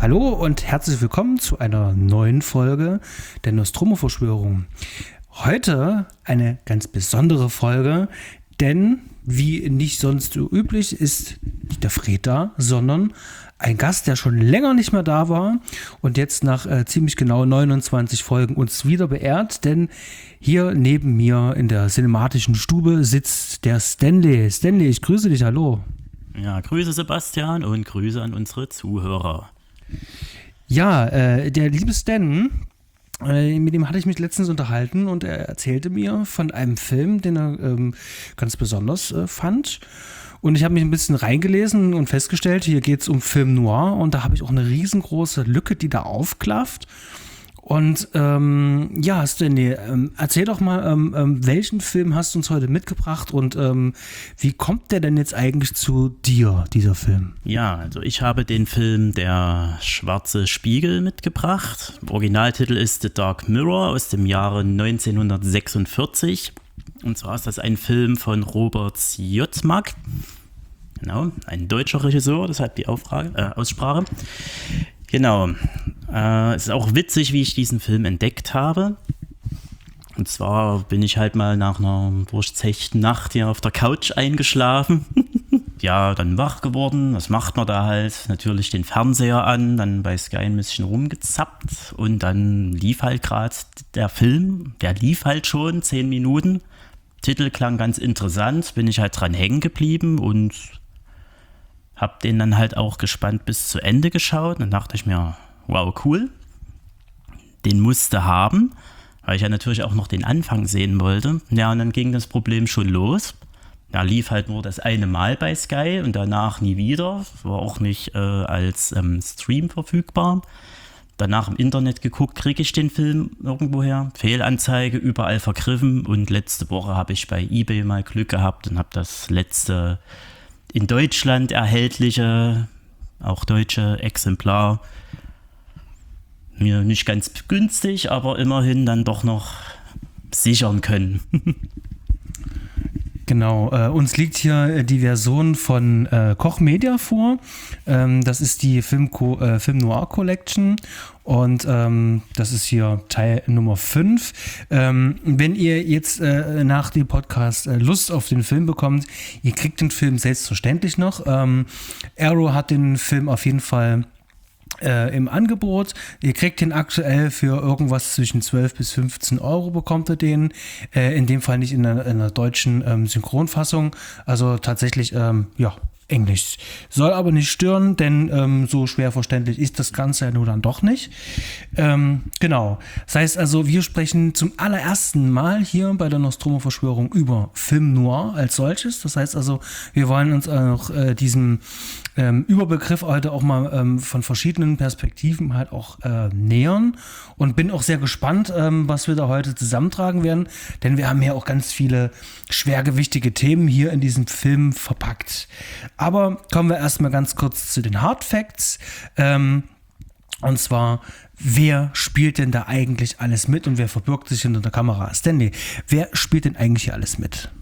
Hallo und herzlich willkommen zu einer neuen Folge der Nostromo-Verschwörung. Heute eine ganz besondere Folge, denn wie nicht sonst so üblich ist nicht der Fred da, sondern ein Gast, der schon länger nicht mehr da war und jetzt nach ziemlich genau 29 Folgen uns wieder beehrt, denn hier neben mir in der cinematischen Stube sitzt der Stanley. Stanley, ich grüße dich, hallo. Ja, Grüße Sebastian und Grüße an unsere Zuhörer. Ja, der liebe Stan, mit dem hatte ich mich letztens unterhalten und er erzählte mir von einem Film, den er ganz besonders fand. Und ich habe mich ein bisschen reingelesen und festgestellt, hier geht es um Film Noir und da habe ich auch eine riesengroße Lücke, die da aufklafft. Und ja, Stanley, erzähl doch mal, welchen Film hast du uns heute mitgebracht und wie kommt der denn jetzt eigentlich zu dir, dieser Film? Ja, also ich habe den Film Der schwarze Spiegel mitgebracht. Originaltitel ist The Dark Mirror aus dem Jahre 1946. Und zwar ist das ein Film von Robert Siodmak. Genau, ein deutscher Regisseur, deshalb die Aussprache. Genau, es ist auch witzig, wie ich diesen Film entdeckt habe. Und zwar bin ich halt mal nach einer durchzechten Nacht hier auf der Couch eingeschlafen. Ja, dann wach geworden, was macht man da halt? Natürlich den Fernseher an, dann bei Sky ein bisschen rumgezappt und dann lief halt gerade der Film, der lief halt schon 10 Minuten. Titel klang ganz interessant, bin ich halt dran hängen geblieben und habe den dann halt auch gespannt bis zu Ende geschaut. Dann dachte ich mir, wow, cool, den musste haben, weil ich ja natürlich auch noch den Anfang sehen wollte. Ja, und dann ging das Problem schon los. Da lief halt nur das eine Mal bei Sky und danach nie wieder. War auch nicht als Stream verfügbar. Danach im Internet geguckt, kriege ich den Film irgendwo her. Fehlanzeige, überall vergriffen. Und letzte Woche habe ich bei eBay mal Glück gehabt und habe das letzte in Deutschland erhältliche, auch deutsche Exemplar, mir nicht ganz günstig, aber immerhin dann doch noch sichern können. Genau, uns liegt hier die Version von Koch Media vor. Das ist die Film Noir Collection und das ist hier Teil Nummer 5. Wenn ihr jetzt nach dem Podcast Lust auf den Film bekommt, ihr kriegt den Film selbstverständlich noch. Arrow hat den Film auf jeden Fall im Angebot. Ihr kriegt den aktuell für irgendwas zwischen 12 bis 15 Euro bekommt ihr den. In dem Fall nicht in einer deutschen Synchronfassung. Also tatsächlich, ja, Englisch. Soll aber nicht stören, denn so schwer verständlich ist das Ganze ja nur dann doch nicht. Genau. Das heißt also, wir sprechen zum allerersten Mal hier bei der Nostromo-Verschwörung über Film Noir als solches. Das heißt also, wir wollen uns auch diesem Überbegriff heute auch mal von verschiedenen Perspektiven halt auch nähern und bin auch sehr gespannt, was wir da heute zusammentragen werden, denn wir haben ja auch ganz viele schwergewichtige Themen hier in diesem Film verpackt. Aber kommen wir erstmal ganz kurz zu den Hard Facts. Und zwar, wer spielt denn da eigentlich alles mit und wer verbirgt sich hinter der Kamera? Stanley, wer spielt denn eigentlich hier alles mit?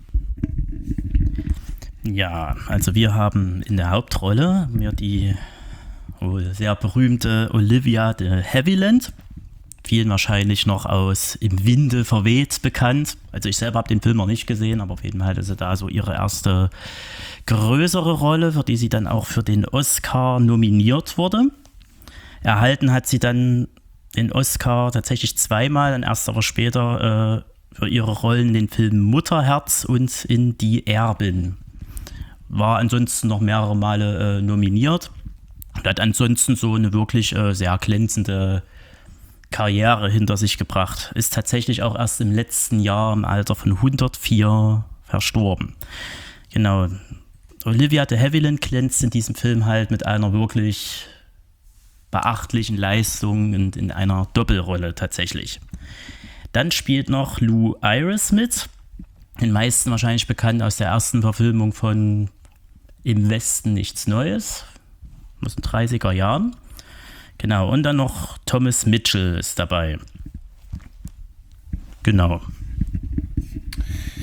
Ja, also wir haben in der Hauptrolle die sehr berühmte Olivia de Havilland. Vielen wahrscheinlich noch aus Im Winde verweht bekannt. Also ich selber habe den Film noch nicht gesehen, aber auf jeden Fall hatte sie da so ihre erste größere Rolle, für die sie dann auch für den Oscar nominiert wurde. Erhalten hat sie dann den Oscar tatsächlich 2-mal, dann erst aber später für ihre Rollen in den Filmen Mutterherz und in Die Erbin. War ansonsten noch mehrere Male nominiert und hat ansonsten so eine wirklich sehr glänzende Karriere hinter sich gebracht. Ist tatsächlich auch erst im letzten Jahr im Alter von 104 verstorben. Genau. Olivia de Havilland glänzt in diesem Film halt mit einer wirklich beachtlichen Leistung und in einer Doppelrolle tatsächlich. Dann spielt noch Lou Ayres mit. Den meisten wahrscheinlich bekannt aus der ersten Verfilmung von Im Westen nichts Neues, aus den 30er Jahren. Genau, und dann noch Thomas Mitchell ist dabei. Genau.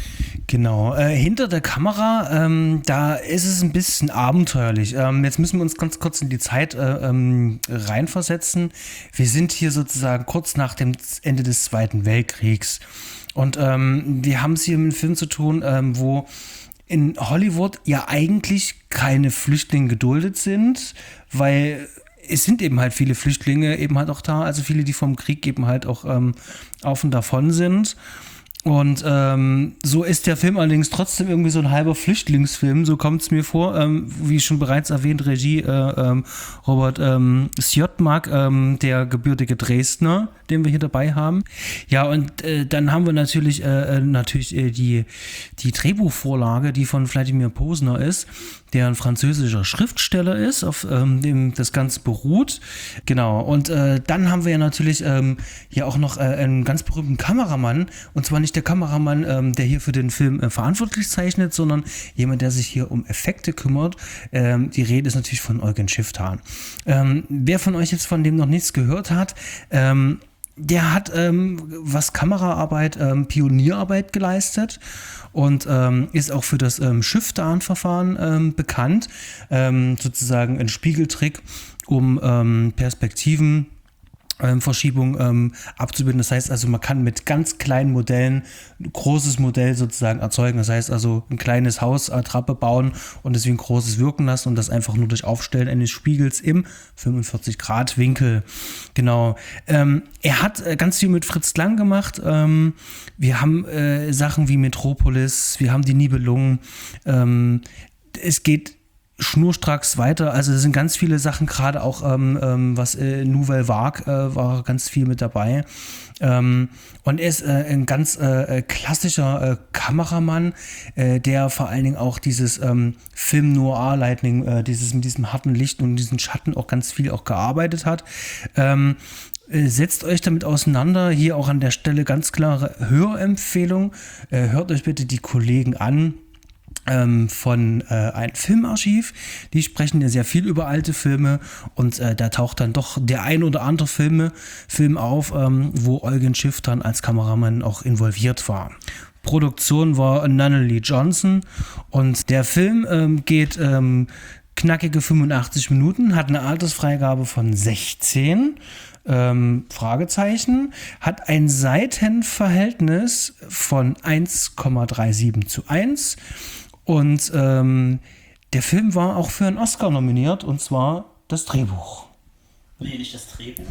Genau, hinter der Kamera, da ist es ein bisschen abenteuerlich. Jetzt müssen wir uns ganz kurz in die Zeit reinversetzen. Wir sind hier sozusagen kurz nach dem Ende des Zweiten Weltkriegs. Und wir haben es hier mit einem Film zu tun, wo in Hollywood ja eigentlich keine Flüchtlinge geduldet sind, weil es sind eben halt viele Flüchtlinge eben halt auch da, also viele, die vom Krieg eben halt auch auf und davon sind. Und so ist der Film allerdings trotzdem irgendwie so ein halber Flüchtlingsfilm, so kommt es mir vor. Wie schon bereits erwähnt, Regie Robert Siodmak, der gebürtige Dresdner, den wir hier dabei haben. Ja, und dann haben wir natürlich die Drehbuchvorlage, die von Vladimir Posner ist, der ein französischer Schriftsteller ist, auf dem das Ganze beruht. Genau, und dann haben wir ja natürlich hier auch noch einen ganz berühmten Kameramann, und zwar nicht der Kameramann, der hier für den Film verantwortlich zeichnet, sondern jemand, der sich hier um Effekte kümmert. Die Rede ist natürlich von Eugen Schifftan. Wer von euch jetzt von dem noch nichts gehört hat, der hat, was Kameraarbeit, Pionierarbeit geleistet und ist auch für das Schifftan-Verfahren bekannt, sozusagen ein Spiegeltrick, um Perspektiven Verschiebung abzubilden. Das heißt also, man kann mit ganz kleinen Modellen ein großes Modell sozusagen erzeugen. Das heißt also, ein kleines Haus, Attrappe bauen und deswegen großes wirken lassen und das einfach nur durch Aufstellen eines Spiegels im 45-Grad-Winkel. Genau. Er hat ganz viel mit Fritz Lang gemacht. Wir haben Sachen wie Metropolis, wir haben die Nibelungen. Es geht schnurstracks weiter, also es sind ganz viele Sachen, gerade auch was Nouvelle Vague war ganz viel mit dabei, und er ist ein ganz klassischer Kameramann, der vor allen Dingen auch dieses Film Noir Lightning, mit diesem harten Licht und diesen Schatten auch ganz viel auch gearbeitet hat. Setzt euch damit auseinander, hier auch an der Stelle ganz klare Hörempfehlung, hört euch bitte die Kollegen an von ein Filmarchiv. Die sprechen ja sehr viel über alte Filme und da taucht dann doch der ein oder andere Film auf, wo Eugen Schifftan als Kameramann auch involviert war. Produktion war Nunnally Johnson und der Film geht knackige 85 Minuten, hat eine Altersfreigabe von 16, Fragezeichen, hat ein Seitenverhältnis von 1,37:1 und der Film war auch für einen Oscar nominiert, und zwar das Drehbuch. Nee, nicht das Drehbuch.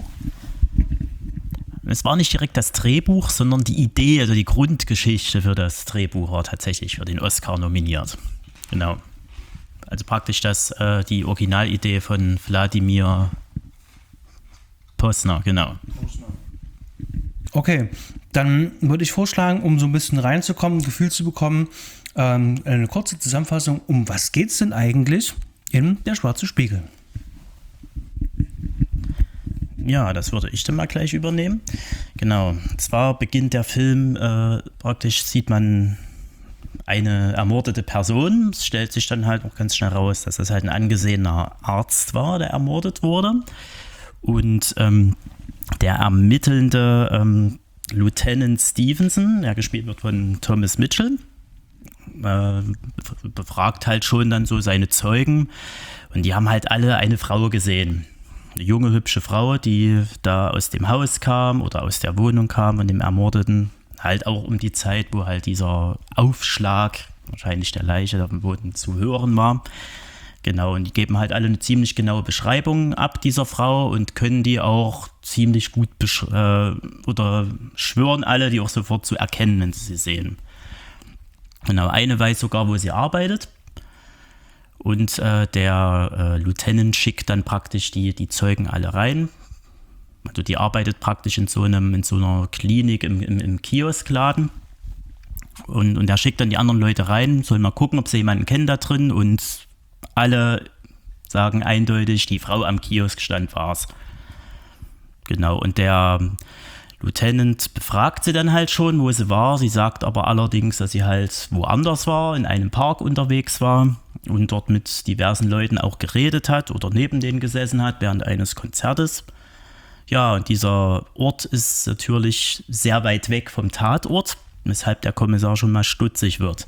Es war nicht direkt das Drehbuch, sondern die Idee, also die Grundgeschichte für das Drehbuch war tatsächlich für den Oscar nominiert. Genau. Also praktisch die Originalidee von Vladimir Posner, genau. Okay, dann würde ich vorschlagen, um so ein bisschen reinzukommen, ein Gefühl zu bekommen, eine kurze Zusammenfassung, um was geht es denn eigentlich in Der schwarze Spiegel? Ja, das würde ich dann mal gleich übernehmen. Genau, und zwar beginnt der Film, praktisch sieht man eine ermordete Person. Es stellt sich dann halt auch ganz schnell raus, dass das halt ein angesehener Arzt war, der ermordet wurde. Und der ermittelnde Lieutenant Stevenson, der gespielt wird von Thomas Mitchell, befragt halt schon dann so seine Zeugen. Und die haben halt alle eine Frau gesehen. Eine junge, hübsche Frau, die da aus dem Haus kam oder aus der Wohnung kam von dem Ermordeten. Halt auch um die Zeit, wo halt dieser Aufschlag, wahrscheinlich der Leiche auf dem Boden, zu hören war. Genau, und die geben halt alle eine ziemlich genaue Beschreibung ab dieser Frau und können die auch ziemlich gut oder schwören alle, die auch sofort zu erkennen, wenn sie sehen. Genau, eine weiß sogar, wo sie arbeitet. Und der Lieutenant schickt dann praktisch die Zeugen alle rein. Also die arbeitet praktisch in so einer Klinik im Kioskladen. Und er schickt dann die anderen Leute rein, sollen mal gucken, ob sie jemanden kennen da drin. Und alle sagen eindeutig, die Frau am Kioskstand war's. Genau, und der Lieutenant befragt sie dann halt schon, wo sie war. Sie sagt aber allerdings, dass sie halt woanders war, in einem Park unterwegs war und dort mit diversen Leuten auch geredet hat oder neben denen gesessen hat während eines Konzertes. Ja, und dieser Ort ist natürlich sehr weit weg vom Tatort. weshalb der Kommissar schon mal stutzig wird.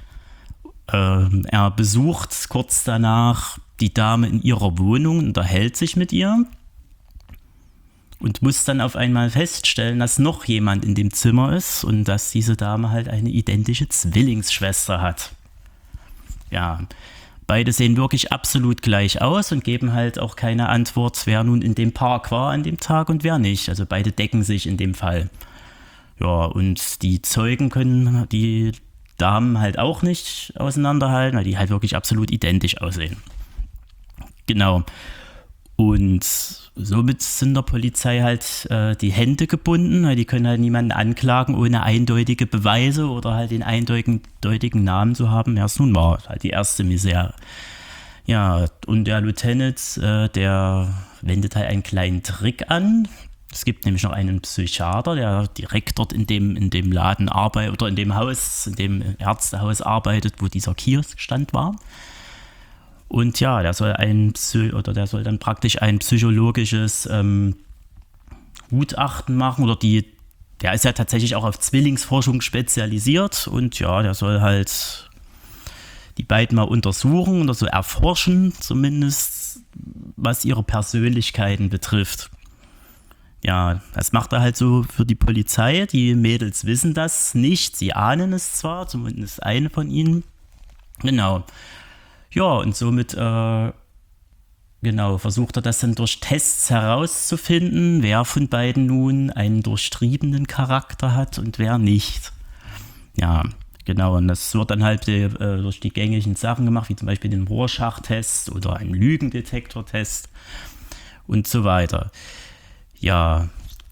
Er besucht kurz danach die Dame in ihrer Wohnung, unterhält sich mit ihr und muss dann auf einmal feststellen, dass noch jemand in dem Zimmer ist und dass diese Dame halt eine identische Zwillingsschwester hat. Ja, beide sehen wirklich absolut gleich aus und geben halt auch keine Antwort, wer nun in dem Park war an dem Tag und wer nicht. Also beide decken sich in dem Fall. Ja, und die Zeugen können die Damen halt auch nicht auseinanderhalten, weil die halt wirklich absolut identisch aussehen. Genau. Und somit sind der Polizei halt die Hände gebunden, weil die können halt niemanden anklagen, ohne eindeutige Beweise oder halt den eindeutigen Namen zu haben, wer es nun war. Halt die erste Misere. Ja, und der Lieutenant, der wendet halt einen kleinen Trick an. Es gibt nämlich noch einen Psychiater, der direkt dort in dem Laden arbeitet oder in dem Haus, in dem Ärztehaus arbeitet, wo dieser Kioskstand war. Und ja, der soll dann praktisch ein psychologisches Gutachten machen der ist ja tatsächlich auch auf Zwillingsforschung spezialisiert und ja, der soll halt die beiden mal untersuchen oder so erforschen, zumindest was ihre Persönlichkeiten betrifft. Ja, das macht er halt so für die Polizei. Die Mädels wissen das nicht. Sie ahnen es zwar, zumindest eine von ihnen. Genau. Ja, und somit versucht er das dann durch Tests herauszufinden, wer von beiden nun einen durchtriebenen Charakter hat und wer nicht. Ja, genau. Und das wird dann halt durch die gängigen Sachen gemacht, wie zum Beispiel den Rorschach-Test oder einen Lügendetektor-Test und so weiter. Ja.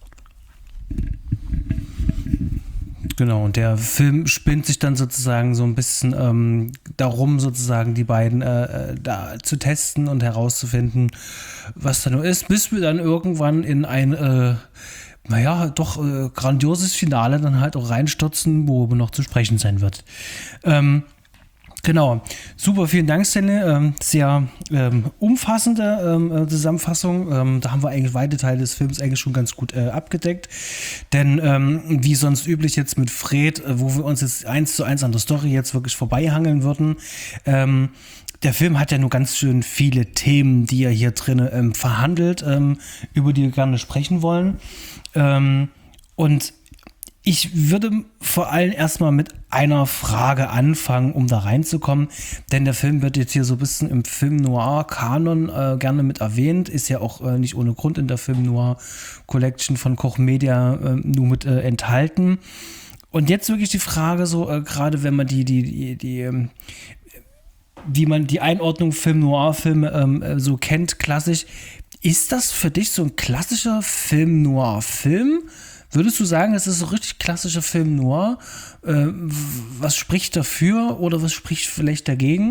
Genau, und der Film spinnt sich dann sozusagen so ein bisschen darum, sozusagen die beiden da zu testen und herauszufinden, was da nur ist, bis wir dann irgendwann in ein, grandioses Finale dann halt auch reinstürzen, worüber noch zu sprechen sein wird. Genau, super, vielen Dank, Stanley. Sehr umfassende Zusammenfassung. Da haben wir eigentlich weite Teile des Films eigentlich schon ganz gut abgedeckt. Denn wie sonst üblich jetzt mit Fred, wo wir uns jetzt 1:1 an der Story jetzt wirklich vorbeihangeln würden, der Film hat ja nur ganz schön viele Themen, die er hier drin verhandelt, über die wir gerne sprechen wollen. Und ich würde vor allem erstmal mit einer Frage anfangen, um da reinzukommen, denn der Film wird jetzt hier so ein bisschen im Film-Noir-Kanon gerne mit erwähnt, ist ja auch nicht ohne Grund in der Film-Noir-Collection von Koch Media nur mit enthalten. Und jetzt wirklich die Frage so, gerade wenn man wie man die Einordnung Film-Noir-Filme so kennt, klassisch, ist das für dich so ein klassischer Film-Noir-Film? Würdest du sagen, es ist so richtig klassischer Film Noir? Was spricht dafür oder was spricht vielleicht dagegen?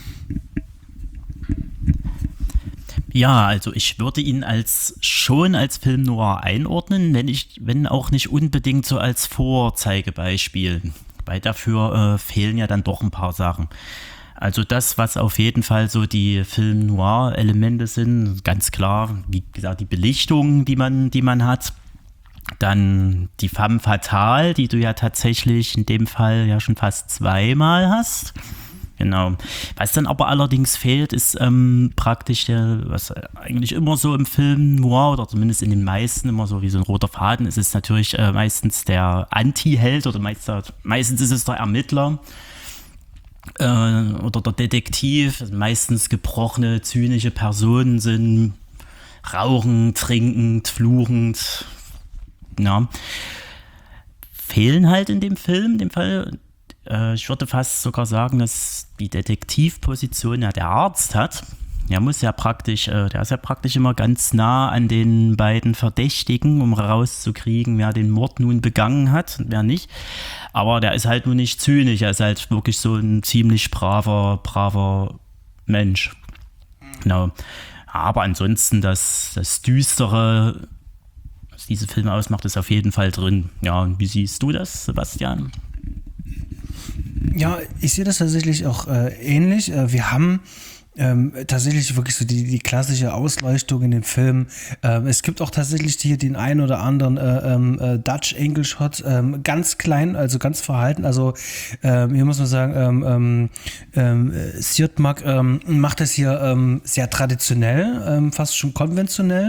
Ja, also ich würde ihn schon als Film Noir einordnen, wenn auch nicht unbedingt so als Vorzeigebeispiel, weil dafür fehlen ja dann doch ein paar Sachen. Also das, was auf jeden Fall so die Film Noir Elemente sind, ganz klar, wie gesagt, die Belichtung, die man hat. Dann die Femme Fatale, die du ja tatsächlich in dem Fall ja schon fast zweimal hast. Genau. Was dann aber allerdings fehlt, ist praktisch was eigentlich immer so im Film Noir oder zumindest in den meisten immer so wie so ein roter Faden ist, natürlich meistens der Anti-Held oder meistens ist es der Ermittler oder der Detektiv. Also meistens gebrochene, zynische Personen sind rauchend, trinkend, fluchend. Ja, fehlen halt in dem Film, in dem Fall. Ich würde fast sogar sagen, dass die Detektivposition ja der Arzt hat. Der ist ja praktisch immer ganz nah an den beiden Verdächtigen, um rauszukriegen, wer den Mord nun begangen hat und wer nicht. Aber der ist halt nun nicht zynisch, er ist halt wirklich so ein ziemlich braver Mensch. Genau. Aber ansonsten das Düstere, diese Filme ausmacht, ist auf jeden Fall drin. Ja, und wie siehst du das, Sebastian? Ja, ich sehe das tatsächlich auch ähnlich. Wir haben tatsächlich wirklich so die klassische Ausleuchtung in den Film. Es gibt auch tatsächlich hier den einen oder anderen Dutch Angle Shot, ganz klein, also ganz verhalten. Also hier muss man sagen, Siirtmak macht das hier sehr traditionell, fast schon konventionell.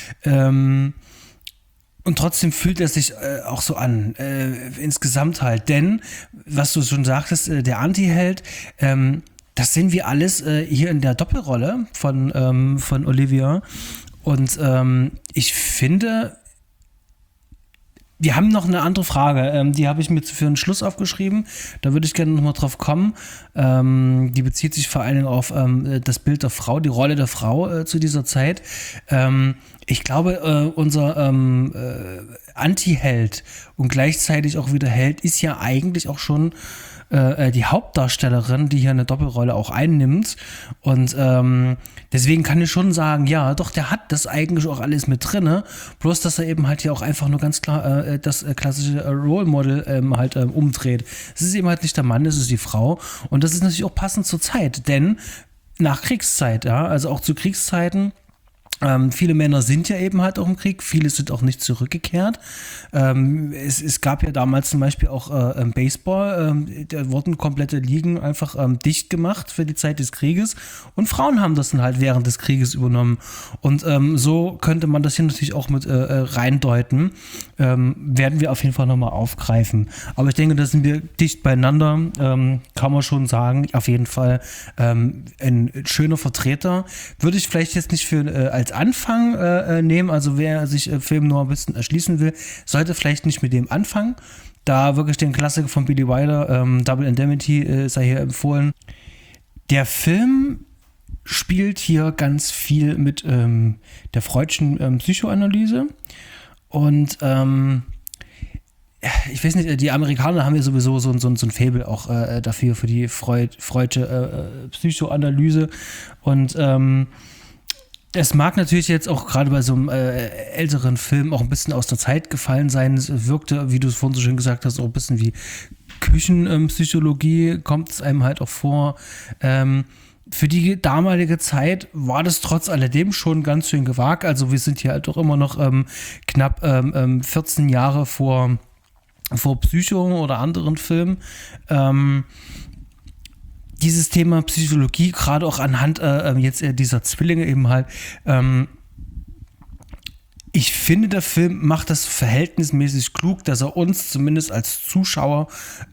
Und trotzdem fühlt er sich auch so an, insgesamt halt. Denn, was du schon sagtest, der Anti-Held, das sehen wir alles hier in der Doppelrolle von Olivia. Und ich finde, wir haben noch eine andere Frage, die habe ich mir für einen Schluss aufgeschrieben. Da würde ich gerne nochmal drauf kommen. Die bezieht sich vor allen Dingen auf das Bild der Frau, die Rolle der Frau zu dieser Zeit. Ich glaube, unser Anti-Held und gleichzeitig auch wieder Held ist ja eigentlich auch schon die Hauptdarstellerin, die hier eine Doppelrolle auch einnimmt. Und deswegen kann ich schon sagen, ja, doch, der hat das eigentlich auch alles mit drin. Bloß, dass er eben halt hier auch einfach nur ganz klar das klassische Role Model halt umdreht. Es ist eben halt nicht der Mann, es ist die Frau. Und das ist natürlich auch passend zur Zeit, denn nach Kriegszeit, ja, also auch zu Kriegszeiten, viele Männer sind ja eben halt auch im Krieg, viele sind auch nicht zurückgekehrt. Es gab ja damals zum Beispiel auch Baseball, da wurden komplette Ligen einfach dicht gemacht für die Zeit des Krieges und Frauen haben das dann halt während des Krieges übernommen. Und so könnte man das hier natürlich auch mit reindeuten. Werden wir auf jeden Fall nochmal aufgreifen. Aber ich denke, da sind wir dicht beieinander, kann man schon sagen. Auf jeden Fall ein schöner Vertreter. Würde ich vielleicht jetzt nicht als Anfang nehmen, also wer sich Film Noir ein bisschen erschließen will, sollte vielleicht nicht mit dem anfangen. Da wirklich den Klassiker von Billy Wilder, Double Indemnity, sei hier empfohlen. Der Film spielt hier ganz viel mit der Freudschen Psychoanalyse und ich weiß nicht, die Amerikaner haben ja sowieso so ein Faible auch dafür, für die Freudsche Psychoanalyse und es mag natürlich jetzt auch gerade bei so einem älteren Film auch ein bisschen aus der Zeit gefallen sein. Es wirkte, wie du es vorhin so schön gesagt hast, auch ein bisschen wie Küchenpsychologie, kommt es einem halt auch vor. Für die damalige Zeit war das trotz alledem schon ganz schön gewagt. Also wir sind hier halt doch immer noch knapp 14 Jahre vor Psycho oder anderen Filmen. Dieses Thema Psychologie, gerade auch anhand jetzt dieser Zwillinge eben halt, ich finde, der Film macht das verhältnismäßig klug, dass er uns zumindest als Zuschauer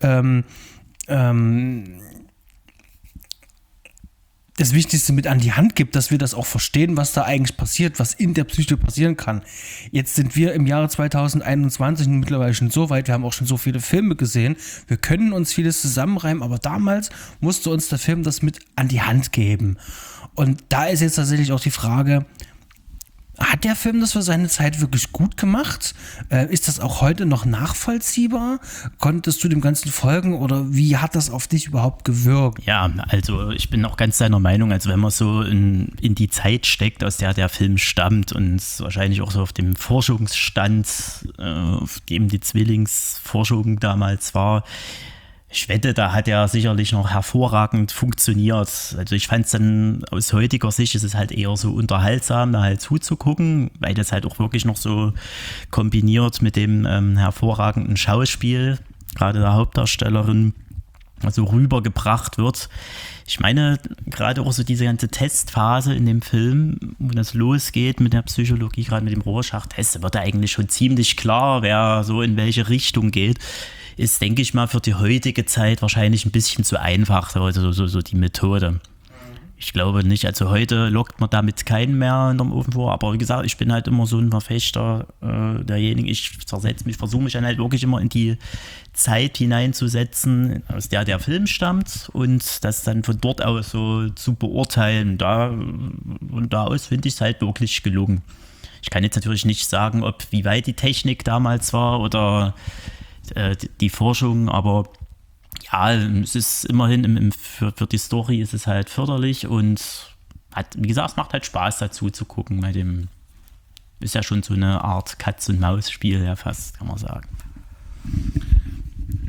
das Wichtigste mit an die Hand gibt, dass wir das auch verstehen, was da eigentlich passiert, was in der Psyche passieren kann. Jetzt sind wir im Jahre 2021 mittlerweile schon so weit, wir haben auch schon so viele Filme gesehen, wir können uns vieles zusammenreimen, aber damals musste uns der Film das mit an die Hand geben. Und da ist jetzt tatsächlich auch die Frage, hat der Film das für seine Zeit wirklich gut gemacht? Ist das auch heute noch nachvollziehbar? Konntest du dem Ganzen folgen oder wie hat das auf dich überhaupt gewirkt? Ja, also ich bin auch ganz deiner Meinung, also wenn man so in die Zeit steckt, aus der Film stammt und wahrscheinlich auch so auf dem Forschungsstand, auf dem die Zwillingsforschung damals war, ich wette, da hat er sicherlich noch hervorragend funktioniert. Also ich fand es dann aus heutiger Sicht ist es halt eher so unterhaltsam, da halt zuzugucken, weil das halt auch wirklich noch so kombiniert mit dem hervorragenden Schauspiel, gerade der Hauptdarstellerin, also rübergebracht wird. Ich meine, gerade auch so diese ganze Testphase in dem Film, wo das losgeht mit der Psychologie, gerade mit dem Rorschach-Test, da wird ja eigentlich schon ziemlich klar, wer so in welche Richtung geht. Ist, denke ich mal, für die heutige Zeit wahrscheinlich ein bisschen zu einfach, also so die Methode. Ich glaube nicht, also heute lockt man damit keinen mehr hinterm Ofen vor, aber wie gesagt, ich bin halt immer so ein Verfechter derjenigen, ich versuche mich dann halt wirklich immer in die Zeit hineinzusetzen, aus der Film stammt und das dann von dort aus so zu beurteilen. Und da aus finde ich es halt wirklich gelungen. Ich kann jetzt natürlich nicht sagen, wie weit die Technik damals war oder die Forschung, aber ja, es ist immerhin für die Story ist es halt förderlich und wie gesagt, es macht halt Spaß dazu zu gucken. Bei dem ist ja schon so eine Art Katz-und-Maus-Spiel, ja fast, kann man sagen.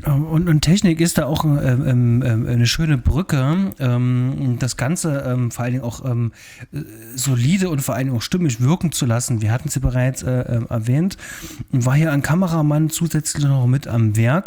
Und Technik ist da auch eine schöne Brücke. Das Ganze vor allen Dingen auch solide und vor allen Dingen auch stimmig wirken zu lassen. Wir hatten sie bereits erwähnt. War hier ein Kameramann zusätzlich noch mit am Werk,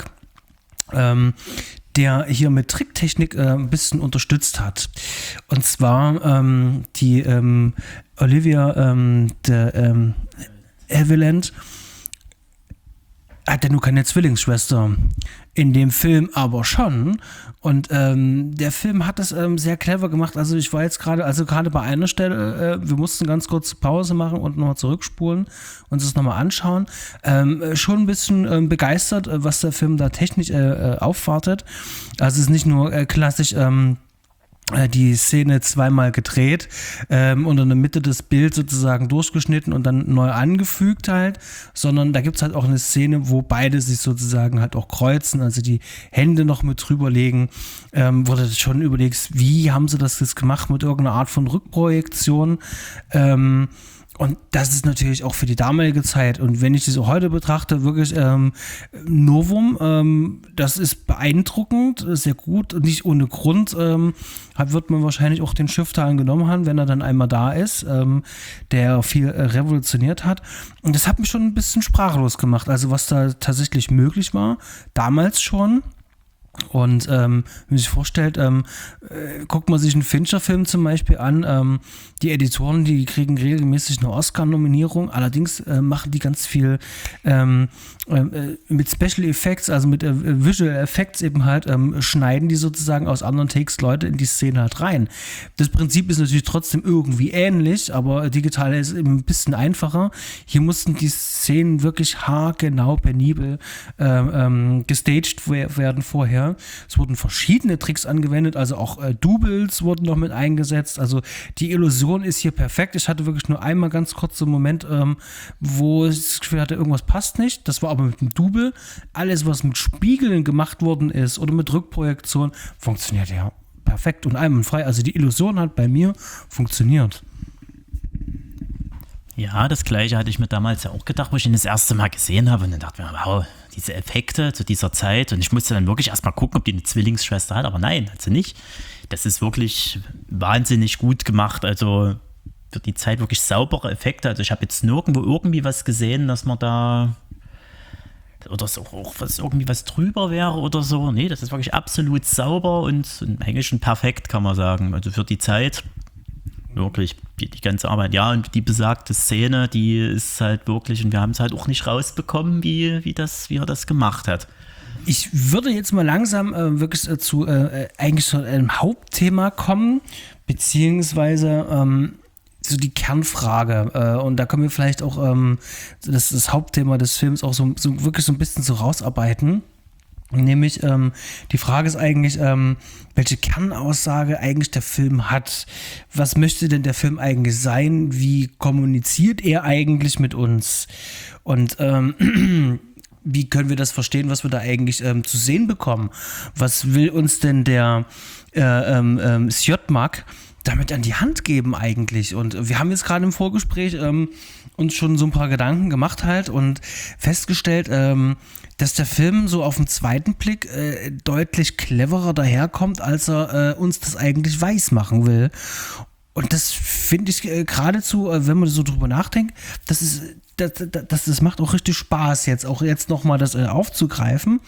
der hier mit Tricktechnik ein bisschen unterstützt hat. Und zwar die Olivia de Havilland hat ja nur keine Zwillingsschwester. In dem Film aber schon. Und der Film hat das sehr clever gemacht. Also ich war jetzt gerade bei einer Stelle, wir mussten ganz kurz Pause machen und nochmal zurückspulen und uns das nochmal anschauen. Schon ein bisschen begeistert, was der Film da technisch aufwartet. Also es ist nicht nur klassisch die Szene zweimal gedreht und in der Mitte des Bilds sozusagen durchgeschnitten und dann neu angefügt halt, sondern da gibt es halt auch eine Szene, wo beide sich sozusagen halt auch kreuzen, also die Hände noch mit drüber legen, wo du schon überlegst, wie haben sie das jetzt gemacht mit irgendeiner Art von Rückprojektion, und das ist natürlich auch für die damalige Zeit. Und wenn ich das heute betrachte, wirklich Novum, das ist beeindruckend, sehr gut. Und nicht ohne Grund wird man wahrscheinlich auch den Schifftal genommen haben, wenn er dann einmal da ist, der viel revolutioniert hat. Und das hat mich schon ein bisschen sprachlos gemacht. Also was da tatsächlich möglich war, damals schon. Und wenn man sich vorstellt, guckt man sich einen Fincher-Film zum Beispiel an, die Editoren, die kriegen regelmäßig eine Oscar-Nominierung, allerdings machen die ganz viel mit Special Effects, also mit Visual Effects eben halt, schneiden die sozusagen aus anderen Takes Leute in die Szene halt rein. Das Prinzip ist natürlich trotzdem irgendwie ähnlich, aber digital ist eben ein bisschen einfacher. Hier mussten die Szenen wirklich haargenau, penibel gestaged werden vorher. Es wurden verschiedene Tricks angewendet, also auch Doubles wurden noch mit eingesetzt. Also die Illusion ist hier perfekt. Ich hatte wirklich nur einmal ganz kurz so einen Moment, wo ich das Gefühl hatte, irgendwas passt nicht. Das war aber mit dem Double. Alles, was mit Spiegeln gemacht worden ist oder mit Rückprojektion, funktioniert ja perfekt und einwandfrei. Also die Illusion hat bei mir funktioniert. Ja, das Gleiche hatte ich mir damals ja auch gedacht, wo ich ihn das erste Mal gesehen habe. Und dann dachte ich mir, wow, diese Effekte zu dieser Zeit. Und ich musste dann wirklich erstmal gucken, ob die eine Zwillingsschwester hat. Aber nein, hat sie nicht. Das ist wirklich wahnsinnig gut gemacht. Also für die Zeit wirklich saubere Effekte. Also ich habe jetzt nirgendwo irgendwie was gesehen, dass man da oder so auch irgendwie was drüber wäre oder so. Nee, das ist wirklich absolut sauber und eigentlich schon perfekt, kann man sagen. Also für die Zeit wirklich die ganze Arbeit. Ja, und die besagte Szene, die ist halt wirklich, und wir haben es halt auch nicht rausbekommen, wie er das gemacht hat. Ich würde jetzt mal langsam wirklich zu eigentlich so einem Hauptthema kommen, beziehungsweise so die Kernfrage. Und da können wir vielleicht auch das Hauptthema des Films auch so wirklich so ein bisschen so rausarbeiten. Nämlich, die Frage ist eigentlich, welche Kernaussage eigentlich der Film hat. Was möchte denn der Film eigentlich sein? Wie kommuniziert er eigentlich mit uns? Und wie können wir das verstehen, was wir da eigentlich zu sehen bekommen? Was will uns denn der Sjotmak damit an die Hand geben eigentlich? Und wir haben jetzt gerade im Vorgespräch uns schon so ein paar Gedanken gemacht halt und festgestellt, dass der Film so auf den zweiten Blick deutlich cleverer daherkommt, als er uns das eigentlich weiß machen will. Und das finde ich geradezu, wenn man so drüber nachdenkt, das macht auch richtig Spaß, jetzt nochmal das aufzugreifen.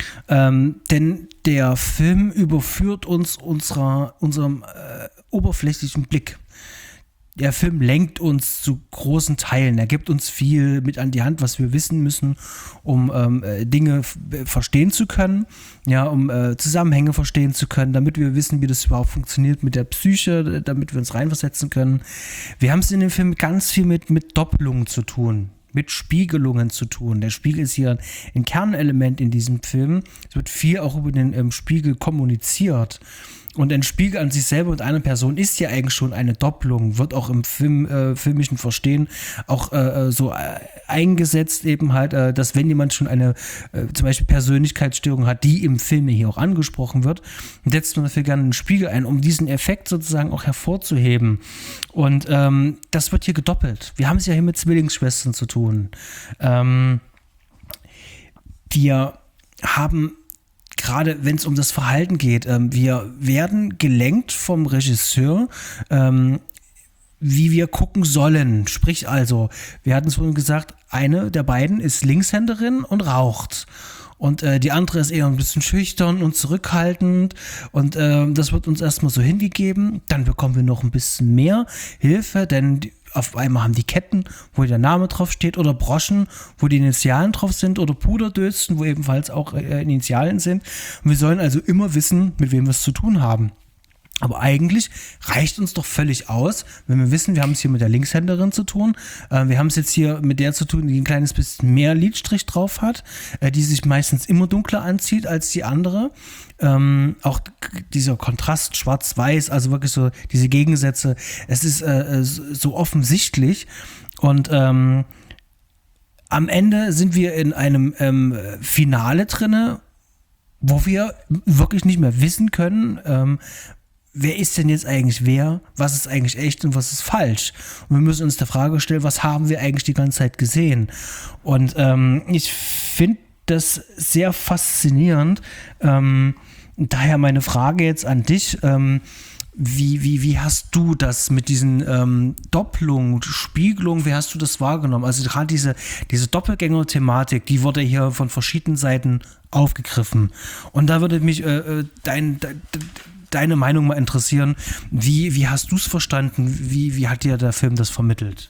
Denn der Film überführt uns unserem oberflächlichen Blick. Der Film lenkt uns zu großen Teilen. Er gibt uns viel mit an die Hand, was wir wissen müssen, um Dinge verstehen zu können, ja, um Zusammenhänge verstehen zu können, damit wir wissen, wie das überhaupt funktioniert mit der Psyche, damit wir uns reinversetzen können. Wir haben es in dem Film ganz viel mit Doppelungen zu tun, mit Spiegelungen zu tun. Der Spiegel ist hier ein Kernelement in diesem Film. Es wird viel auch über den Spiegel kommuniziert. Und ein Spiegel an sich selber und einer Person ist ja eigentlich schon eine Doppelung, wird auch im filmischen Verstehen auch so eingesetzt eben halt, dass wenn jemand schon eine zum Beispiel Persönlichkeitsstörung hat, die im Film hier auch angesprochen wird, setzt man dafür gerne einen Spiegel ein, um diesen Effekt sozusagen auch hervorzuheben. Und das wird hier gedoppelt. Wir haben es ja hier mit Zwillingsschwestern zu tun. Wir haben gerade wenn es um das Verhalten geht, wir werden gelenkt vom Regisseur, wie wir gucken sollen. Sprich also, wir hatten es vorhin gesagt, eine der beiden ist Linkshänderin und raucht. Und die andere ist eher ein bisschen schüchtern und zurückhaltend. Und das wird uns erstmal so hingegeben. Dann bekommen wir noch ein bisschen mehr Hilfe, denn auf einmal haben die Ketten, wo der Name drauf steht, oder Broschen, wo die Initialen drauf sind, oder Puderdösten, wo ebenfalls auch Initialen sind. Und wir sollen also immer wissen, mit wem wir es zu tun haben. Aber eigentlich reicht uns doch völlig aus, wenn wir wissen, wir haben es hier mit der Linkshänderin zu tun. Wir haben es jetzt hier mit der zu tun, die ein kleines bisschen mehr Lidstrich drauf hat, die sich meistens immer dunkler anzieht als die andere. Auch dieser Kontrast schwarz-weiß, also wirklich so diese Gegensätze, es ist so offensichtlich. Und am Ende sind wir in einem Finale drinne, wo wir wirklich nicht mehr wissen können, wer ist denn jetzt eigentlich wer, was ist eigentlich echt und was ist falsch? Und wir müssen uns der Frage stellen, was haben wir eigentlich die ganze Zeit gesehen? Und ich finde das sehr faszinierend. Daher meine Frage jetzt an dich. Wie hast du das mit diesen Doppelungen, Spiegelungen, wie hast du das wahrgenommen? Also gerade diese Doppelgänger-Thematik, die wurde hier von verschiedenen Seiten aufgegriffen. Und da würde mich deine Meinung mal interessieren. Wie hast du es verstanden? Wie hat dir der Film das vermittelt?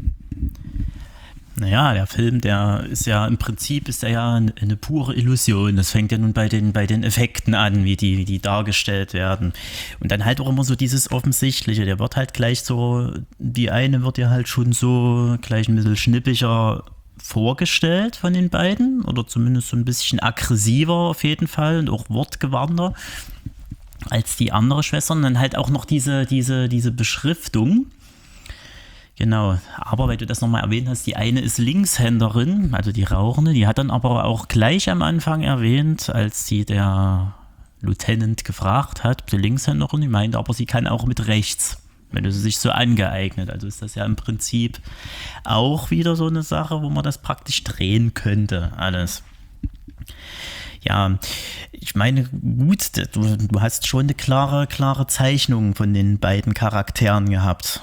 Naja, der Film, der ist ja im Prinzip eine pure Illusion. Das fängt ja nun bei den Effekten an, wie die dargestellt werden. Und dann halt auch immer so dieses Offensichtliche. Der wird halt gleich so, die eine wird ja halt schon so gleich ein bisschen schnippiger vorgestellt von den beiden. Oder zumindest so ein bisschen aggressiver auf jeden Fall und auch wortgewandter als die andere Schwester. Und dann halt auch noch diese Beschriftung. Genau, aber weil du das nochmal erwähnt hast, die eine ist Linkshänderin, also die Rauchende, die hat dann aber auch gleich am Anfang erwähnt, als sie der Lieutenant gefragt hat, ob sie Linkshänderin, die meinte, aber sie kann auch mit rechts, wenn du sie sich so angeeignet. Also ist das ja im Prinzip auch wieder so eine Sache, wo man das praktisch drehen könnte, alles. Ja, ich meine, gut, du hast schon eine klare Zeichnung von den beiden Charakteren gehabt.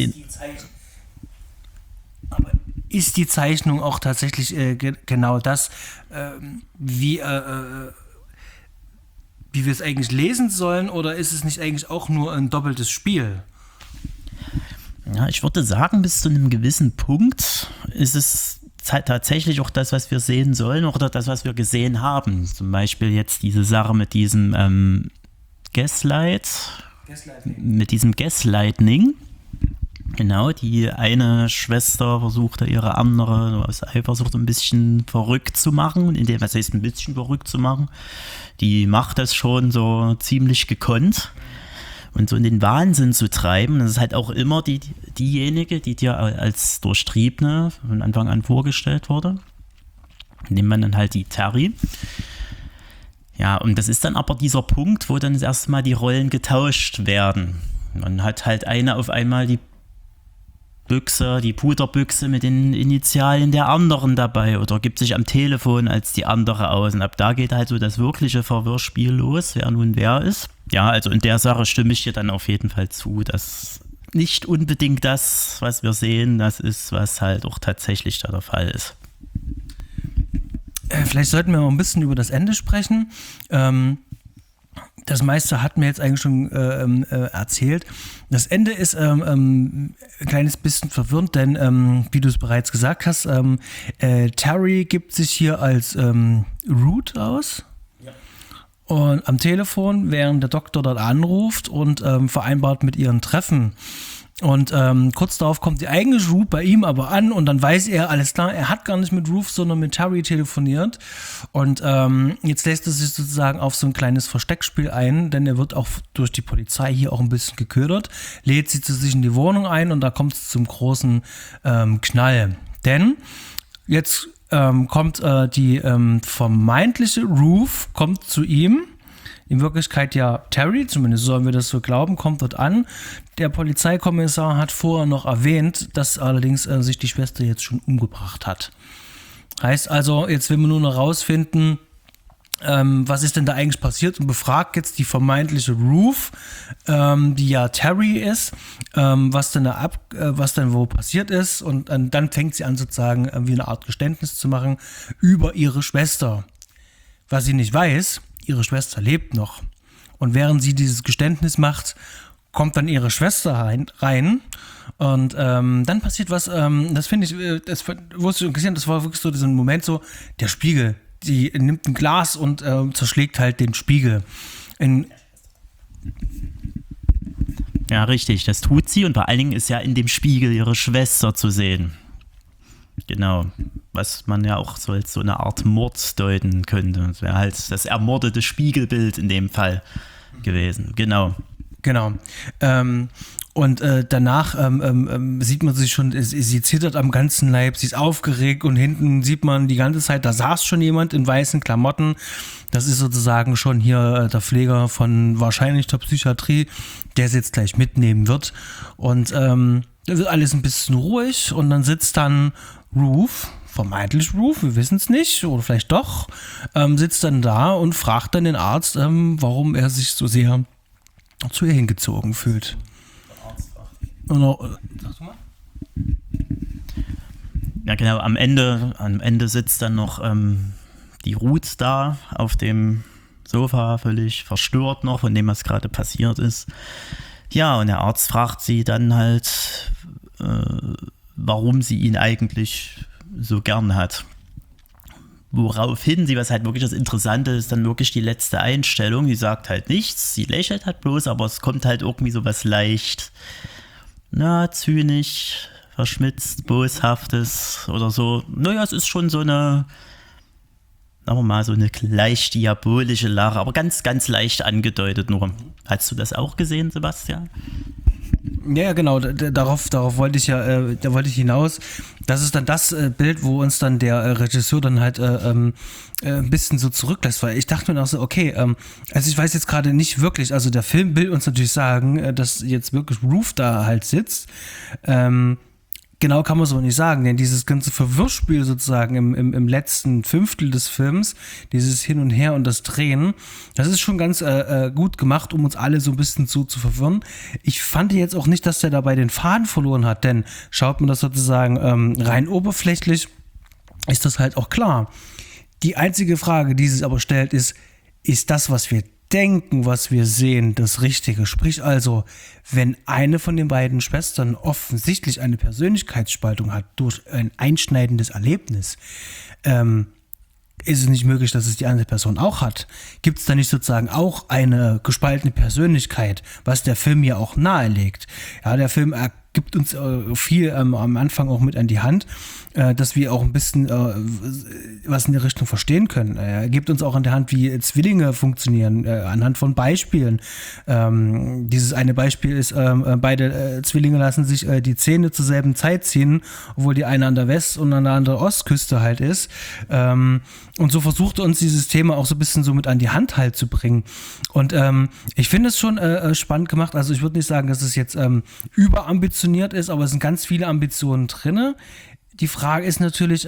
Aber ist die Zeichnung auch tatsächlich genau das, wie wir es eigentlich lesen sollen, oder ist es nicht eigentlich auch nur ein doppeltes Spiel? Ja, ich würde sagen, bis zu einem gewissen Punkt ist es tatsächlich auch das, was wir sehen sollen oder das, was wir gesehen haben. Zum Beispiel jetzt diese Sache mit diesem Gaslighting. Genau, die eine Schwester versuchte ihre andere aus Eifersucht ein bisschen verrückt zu machen. Was heißt ein bisschen verrückt zu machen? Die macht das schon so ziemlich gekonnt. Und so in den Wahnsinn zu treiben, das ist halt auch immer diejenige, die dir als Durchtriebene von Anfang an vorgestellt wurde. Nimmt man dann halt die Terry. Ja, und das ist dann aber dieser Punkt, wo dann erstmal die Rollen getauscht werden. Man hat halt eine auf einmal die Puderbüchse mit den Initialien der anderen dabei oder gibt sich am Telefon als die andere aus. Und ab da geht halt so das wirkliche Verwirrspiel los, wer nun wer ist. Ja, also in der Sache stimme ich dir dann auf jeden Fall zu, dass nicht unbedingt das, was wir sehen, das ist, was halt auch tatsächlich da der Fall ist. Vielleicht sollten wir mal ein bisschen über das Ende sprechen. Das meiste hat mir jetzt eigentlich schon erzählt. Das Ende ist ein kleines bisschen verwirrend, denn wie du es bereits gesagt hast, Terry gibt sich hier als Root aus. Ja. Und am Telefon, während der Doktor dort anruft und vereinbart mit ihren Treffen. Und kurz darauf kommt die eigene Ruth bei ihm aber an und dann weiß er, alles klar, er hat gar nicht mit Ruth, sondern mit Terry telefoniert. Und jetzt lässt er sich sozusagen auf so ein kleines Versteckspiel ein, denn er wird auch durch die Polizei hier auch ein bisschen geködert, lädt sie zu sich in die Wohnung ein und da kommt es zum großen Knall. Denn jetzt kommt die vermeintliche Ruth kommt zu ihm. In Wirklichkeit ja Terry, zumindest sollen wir das so glauben, kommt dort an. Der Polizeikommissar hat vorher noch erwähnt, dass allerdings sich die Schwester jetzt schon umgebracht hat. Heißt also, jetzt will man nur noch rausfinden, was ist denn da eigentlich passiert, und befragt jetzt die vermeintliche Ruth, die ja Terry ist, was denn wo passiert ist, und dann fängt sie an sozusagen wie eine Art Geständnis zu machen über ihre Schwester. Was sie nicht weiß, ihre Schwester lebt noch, und während sie dieses Geständnis macht, kommt dann ihre Schwester rein und dann passiert was, das finde ich, das wusste ich gesehen, das war wirklich so dieser Moment, so der Spiegel, die nimmt ein Glas und zerschlägt halt den Spiegel. Ja, richtig, das tut sie, und vor allen Dingen ist ja in dem Spiegel ihre Schwester zu sehen. Genau, was man ja auch so als so eine Art Mord deuten könnte. Das wäre halt das ermordete Spiegelbild in dem Fall gewesen, genau. Genau. Und danach sieht man sich schon, sie zittert am ganzen Leib, sie ist aufgeregt, und hinten sieht man die ganze Zeit, da saß schon jemand in weißen Klamotten. Das ist sozusagen schon hier der Pfleger von wahrscheinlich der Psychiatrie, der sie jetzt gleich mitnehmen wird. Und da wird alles ein bisschen ruhig, und dann sitzt dann Ruth, vermeintlich Ruth, wir wissen es nicht, oder vielleicht doch, sitzt dann da und fragt dann den Arzt, warum er sich so sehr zu ihr hingezogen fühlt. Sagst du mal? Ja, genau, am Ende sitzt dann noch die Ruth da auf dem Sofa, völlig verstört noch von dem, was gerade passiert ist. Ja, und der Arzt fragt sie dann halt, warum sie ihn eigentlich so gern hat. Woraufhin sie, was halt wirklich das Interessante ist, dann wirklich die letzte Einstellung, die sagt halt nichts, sie lächelt halt bloß, aber es kommt halt irgendwie so was leicht, zynisch, verschmitzt, boshaftes oder so. Naja, es ist schon so eine, sagen wir mal, so eine leicht diabolische Lache, aber ganz, ganz leicht angedeutet nur. Hast du das auch gesehen, Sebastian? Ja, genau, darauf wollte ich hinaus. Das ist dann das Bild, wo uns dann der Regisseur dann halt ein bisschen so zurücklässt, weil ich dachte mir auch so, okay, also ich weiß jetzt gerade nicht wirklich, also der Film will uns natürlich sagen, dass jetzt wirklich Ruth da halt sitzt. Genau kann man so nicht sagen, denn dieses ganze Verwirrspiel sozusagen im letzten Fünftel des Films, dieses Hin und Her und das Drehen, das ist schon ganz gut gemacht, um uns alle so ein bisschen zu verwirren. Ich fand jetzt auch nicht, dass der dabei den Faden verloren hat, denn schaut man das sozusagen rein oberflächlich, ist das halt auch klar. Die einzige Frage, die sich aber stellt, ist das, was wir denken, was wir sehen, das Richtige? Sprich also, wenn eine von den beiden Schwestern offensichtlich eine Persönlichkeitsspaltung hat durch ein einschneidendes Erlebnis, ist es nicht möglich, dass es die andere Person auch hat? Gibt es da nicht sozusagen auch eine gespaltene Persönlichkeit, was der Film ja auch nahelegt? Ja, der Film gibt uns viel am Anfang auch mit an die Hand, dass wir auch ein bisschen was in der Richtung verstehen können. Er gibt uns auch an der Hand, wie Zwillinge funktionieren, anhand von Beispielen. Dieses eine Beispiel ist, beide Zwillinge lassen sich die Zähne zur selben Zeit ziehen, obwohl die eine an der West- und an der anderen Ostküste halt ist. Und so versucht uns dieses Thema auch so ein bisschen so mit an die Hand halt zu bringen. Und ich finde es schon spannend gemacht. Also ich würde nicht sagen, dass es jetzt überambitioniert ist, aber es sind ganz viele Ambitionen drin. Die Frage ist natürlich,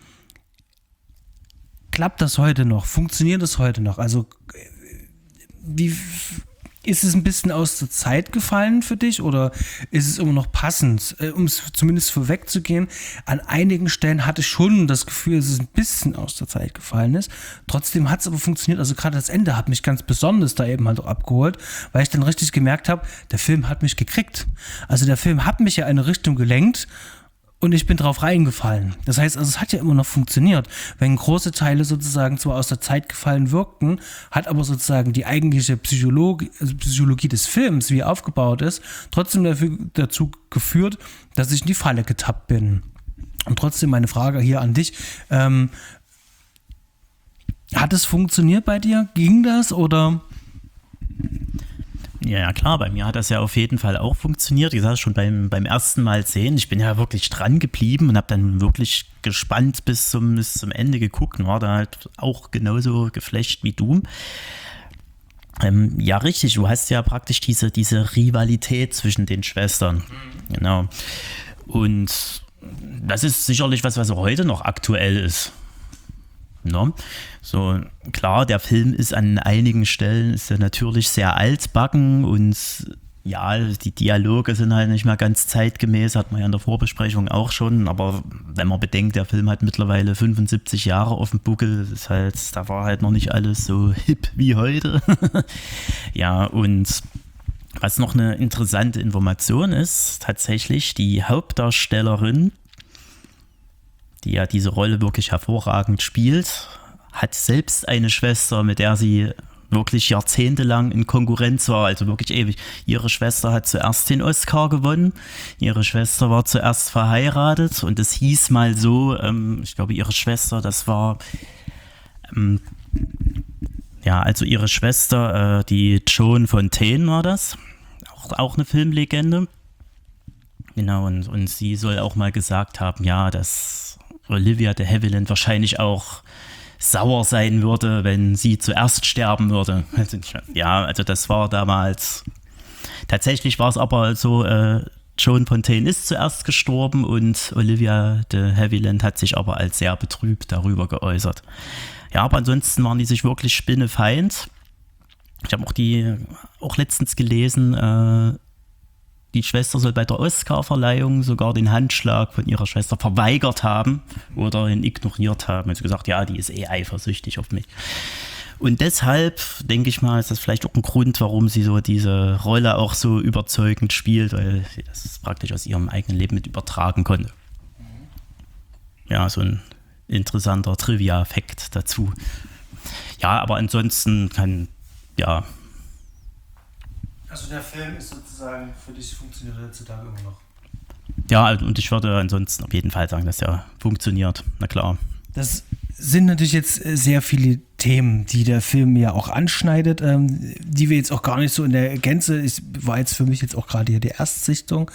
klappt das heute noch? Funktioniert das heute noch? Also wie ist es ein bisschen aus der Zeit gefallen für dich, oder ist es immer noch passend? Um es zumindest vorwegzugehen, an einigen Stellen hatte ich schon das Gefühl, dass es ein bisschen aus der Zeit gefallen ist. Trotzdem hat es aber funktioniert. Also gerade das Ende hat mich ganz besonders da eben halt auch abgeholt, weil ich dann richtig gemerkt habe, der Film hat mich gekriegt. Also der Film hat mich ja in eine Richtung gelenkt, und ich bin drauf reingefallen. Das heißt, also es hat ja immer noch funktioniert. Wenn große Teile sozusagen zwar aus der Zeit gefallen wirkten, hat aber sozusagen die eigentliche Psychologie des Films, wie er aufgebaut ist, trotzdem dazu geführt, dass ich in die Falle getappt bin. Und trotzdem meine Frage hier an dich. Hat es funktioniert bei dir? Ging das, oder? Ja, klar, bei mir hat das ja auf jeden Fall auch funktioniert. Wie gesagt, schon beim ersten Mal sehen. Ich bin ja wirklich dran geblieben und habe dann wirklich gespannt bis zum Ende geguckt und war da halt auch genauso geflasht wie du. Ja, richtig, du hast ja praktisch diese Rivalität zwischen den Schwestern. Genau. Und das ist sicherlich was heute noch aktuell ist. No? So, klar, der Film ist an einigen Stellen ist ja natürlich sehr altbacken und ja, die Dialoge sind halt nicht mehr ganz zeitgemäß, hat man ja in der Vorbesprechung auch schon, aber wenn man bedenkt, der Film hat mittlerweile 75 Jahre auf dem Buckel, ist halt, da war halt noch nicht alles so hip wie heute. Ja, und was noch eine interessante Information ist, tatsächlich die Hauptdarstellerin, die ja diese Rolle wirklich hervorragend spielt, hat selbst eine Schwester, mit der sie wirklich jahrzehntelang in Konkurrenz war, also wirklich ewig. Ihre Schwester hat zuerst den Oscar gewonnen, ihre Schwester war zuerst verheiratet und es hieß mal so, ich glaube ihre Schwester, das war, also ihre Schwester, die Joan Fontaine war das, auch eine Filmlegende. Genau, und sie soll auch mal gesagt haben, ja, dass Olivia de Havilland wahrscheinlich auch sauer sein würde, wenn sie zuerst sterben würde. Ja, also das war damals, tatsächlich war es aber so, Joan Fontaine ist zuerst gestorben und Olivia de Havilland hat sich aber als sehr betrübt darüber geäußert. Ja, aber ansonsten waren die sich wirklich spinnefeind. Ich habe auch letztens gelesen, die Schwester soll bei der Oscar-Verleihung sogar den Handschlag von ihrer Schwester verweigert haben oder ihn ignoriert haben. Also gesagt, ja, die ist eifersüchtig auf mich. Und deshalb, denke ich mal, ist das vielleicht auch ein Grund, warum sie so diese Rolle auch so überzeugend spielt, weil sie das praktisch aus ihrem eigenen Leben mit übertragen konnte. Ja, so ein interessanter Trivia-Fact dazu. Ja, aber ansonsten Also der Film ist sozusagen für dich, funktioniert heutzutage immer noch. Ja, und ich würde ansonsten auf jeden Fall sagen, dass er funktioniert. Na klar. Das sind natürlich jetzt sehr viele Themen, die der Film ja auch anschneidet, die wir jetzt auch gar nicht so in der Gänze, war jetzt für mich jetzt auch gerade hier die Erstsichtung,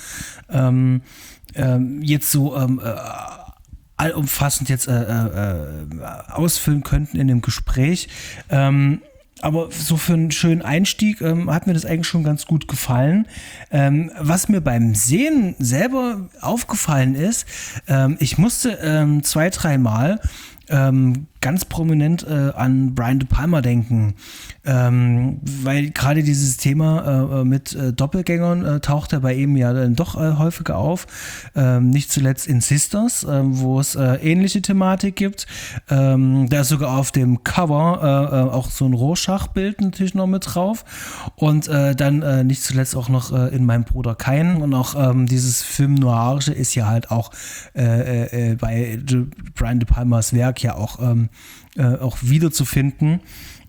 jetzt so allumfassend jetzt ausfüllen könnten in dem Gespräch. Aber so für einen schönen Einstieg hat mir das eigentlich schon ganz gut gefallen. Was mir beim Sehen selber aufgefallen ist, ich musste 2-3 Mal ganz prominent an Brian De Palma denken, weil gerade dieses Thema mit Doppelgängern taucht ja bei ihm ja dann doch häufiger auf, nicht zuletzt in Sisters, wo es ähnliche Thematik gibt. Da ist sogar auf dem Cover auch so ein Rorschach-Bild natürlich noch mit drauf und dann nicht zuletzt auch noch in Mein Bruder Kain und auch dieses Film Noirische ist ja halt auch bei Brian De Palmas Werk ja auch wiederzufinden.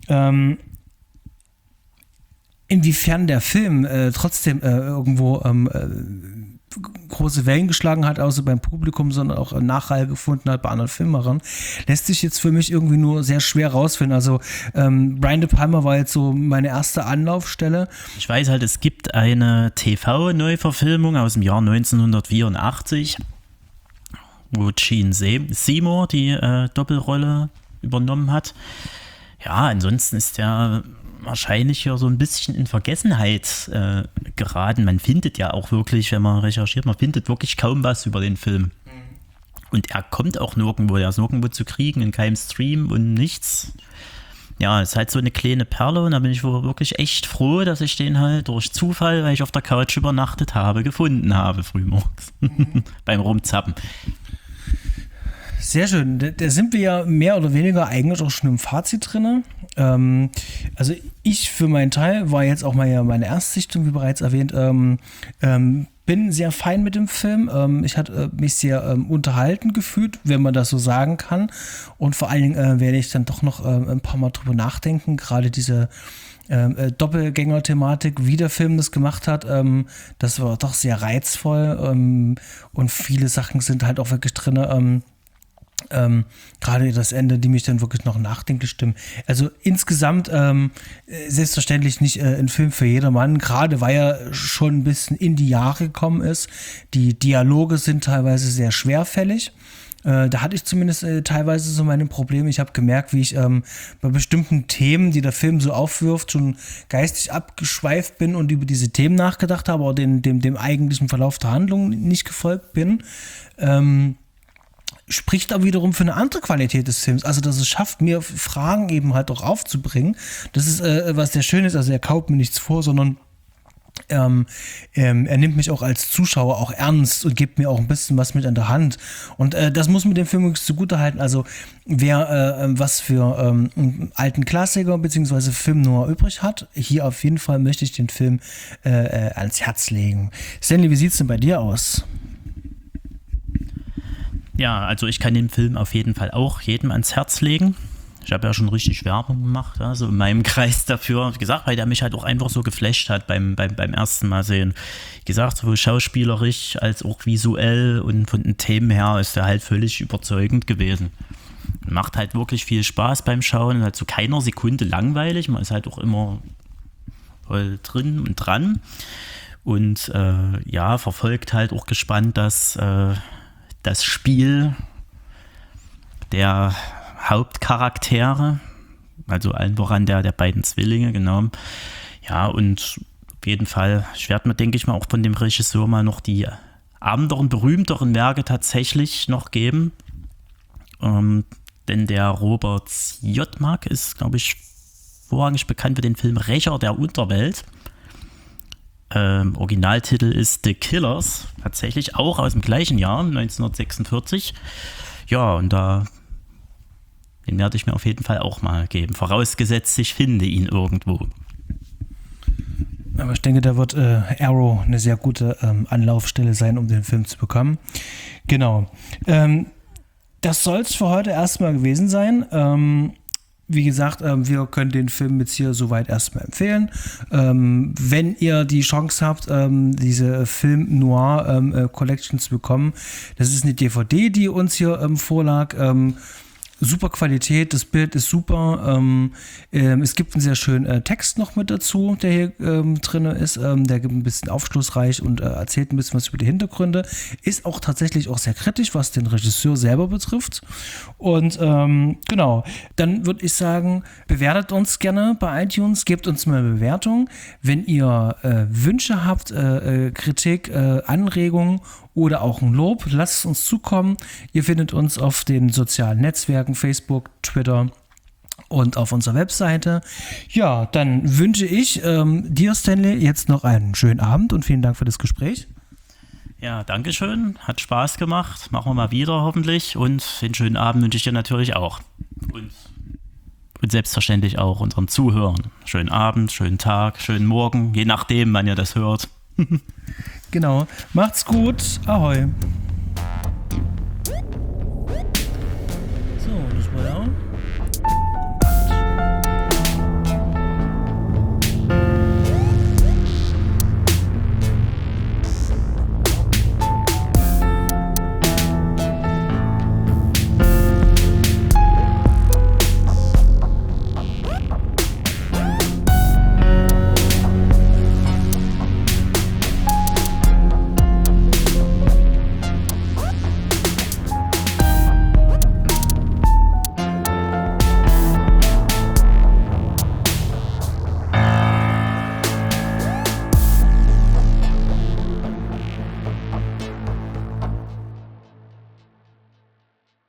Inwiefern der Film trotzdem irgendwo große Wellen geschlagen hat, außer beim Publikum, sondern auch Nachhall gefunden hat bei anderen Filmemachern, lässt sich jetzt für mich irgendwie nur sehr schwer rausfinden. Also Brian De Palma war jetzt so meine erste Anlaufstelle. Ich weiß halt, es gibt eine TV-Neuverfilmung aus dem Jahr 1984, wo Gene Seymour die Doppelrolle übernommen hat. Ja, ansonsten ist der wahrscheinlich ja so ein bisschen in Vergessenheit geraten. Man findet ja auch wirklich, wenn man recherchiert, man findet wirklich kaum was über den Film. Und er kommt auch nirgendwo, er ist nirgendwo zu kriegen, in keinem Stream und nichts. Ja, es ist halt so eine kleine Perle und da bin ich wirklich echt froh, dass ich den halt durch Zufall, weil ich auf der Couch übernachtet habe, gefunden habe frühmorgens beim Rumzappen. Sehr schön. Da sind wir ja mehr oder weniger eigentlich auch schon im Fazit drin. Also ich für meinen Teil war jetzt auch mal ja meine Erstsichtung, wie bereits erwähnt, bin sehr fein mit dem Film. Ich hatte mich sehr unterhalten gefühlt, wenn man das so sagen kann. Und vor allen Dingen werde ich dann doch noch ein paar Mal drüber nachdenken, gerade diese Doppelgänger-Thematik, wie der Film das gemacht hat, das war doch sehr reizvoll und viele Sachen sind halt auch wirklich drin, gerade das Ende, die mich dann wirklich noch nachdenklich stimmen. Also insgesamt selbstverständlich nicht ein Film für jedermann, gerade weil er schon ein bisschen in die Jahre gekommen ist. Die Dialoge sind teilweise sehr schwerfällig. Da hatte ich zumindest teilweise so meine Probleme. Ich habe gemerkt, wie ich bei bestimmten Themen, die der Film so aufwirft, schon geistig abgeschweift bin und über diese Themen nachgedacht habe, aber dem eigentlichen Verlauf der Handlung nicht gefolgt bin. spricht aber wiederum für eine andere Qualität des Films. Also, dass es schafft, mir Fragen eben halt auch aufzubringen. Das ist, was sehr schön ist. Also, er kaut mir nichts vor, sondern er nimmt mich auch als Zuschauer auch ernst und gibt mir auch ein bisschen was mit an der Hand. Und das muss man dem Film wirklich zugutehalten. Also, wer was für einen alten Klassiker bzw. Film noir übrig hat, hier auf jeden Fall möchte ich den Film ans Herz legen. Stanley, wie sieht es denn bei dir aus? Ja, also ich kann den Film auf jeden Fall auch jedem ans Herz legen. Ich habe ja schon richtig Werbung gemacht, also in meinem Kreis dafür. Wie gesagt, weil der mich halt auch einfach so geflasht hat beim ersten Mal sehen. Wie gesagt, sowohl schauspielerisch als auch visuell und von den Themen her ist der halt völlig überzeugend gewesen. Macht halt wirklich viel Spaß beim Schauen, halt zu keiner Sekunde langweilig. Man ist halt auch immer voll drin und dran. Und verfolgt halt auch gespannt, dass das Spiel der Hauptcharaktere, also allen voran der beiden Zwillinge, genau. Ja, und auf jeden Fall, ich werde mir, denke ich mal, auch von dem Regisseur mal noch die anderen, berühmteren Werke tatsächlich noch geben. Denn der Robert Siodmak ist, glaube ich, vorrangig bekannt für den Film Rächer der Unterwelt. Originaltitel ist The Killers, tatsächlich auch aus dem gleichen Jahr, 1946. Ja, und den werde ich mir auf jeden Fall auch mal geben, vorausgesetzt, ich finde ihn irgendwo. Aber ich denke, da wird Arrow eine sehr gute Anlaufstelle sein, um den Film zu bekommen. Genau. Das soll es für heute erstmal gewesen sein. Wie gesagt, wir können den Film jetzt hier soweit erstmal empfehlen. Wenn ihr die Chance habt, diese Film Noir Collection zu bekommen, das ist eine DVD, die uns hier vorlag. Super Qualität, das Bild ist super. Es gibt einen sehr schönen Text noch mit dazu, der hier drin ist. Der gibt ein bisschen aufschlussreich und erzählt ein bisschen was über die Hintergründe. Ist auch tatsächlich auch sehr kritisch, was den Regisseur selber betrifft. Und genau, dann würde ich sagen, bewertet uns gerne bei iTunes, gebt uns mal eine Bewertung. Wenn ihr Wünsche habt, Kritik, Anregungen oder auch ein Lob, lasst es uns zukommen. Ihr findet uns auf den sozialen Netzwerken, Facebook, Twitter und auf unserer Webseite. Ja, dann wünsche ich dir, Stanley, jetzt noch einen schönen Abend und vielen Dank für das Gespräch. Ja, danke schön. Hat Spaß gemacht. Machen wir mal wieder hoffentlich. Und den schönen Abend wünsche ich dir natürlich auch. Und selbstverständlich auch unseren Zuhörern. Schönen Abend, schönen Tag, schönen Morgen, je nachdem, wann ihr das hört. Genau. Macht's gut. Ahoi.